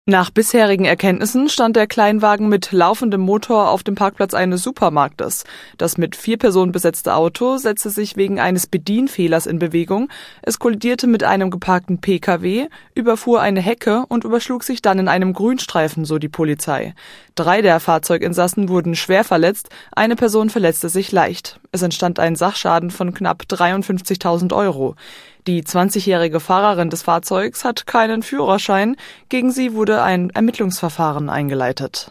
Nach bisherigen Erkenntnissen stand der Kleinwagen mit laufendem Motor auf dem Parkplatz eines Supermarktes. Das mit 4 Personen besetzte Auto setzte sich wegen eines Bedienfehlers in Bewegung. Es kollidierte mit einem geparkten Pkw, überfuhr eine Hecke und überschlug sich dann in einem Grünstreifen, so die Polizei. 3 der Fahrzeuginsassen wurden schwer verletzt, eine Person verletzte sich leicht. Es entstand ein Sachschaden von knapp 53.000 Euro. Die 20-jährige Fahrerin des Fahrzeugs hat keinen Führerschein. Gegen sie wurde ein Ermittlungsverfahren eingeleitet.